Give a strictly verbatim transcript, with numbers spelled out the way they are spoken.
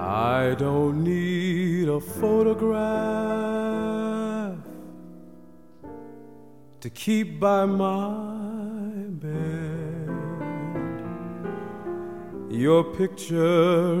I don't need a photograph to keep by my bed. Your picture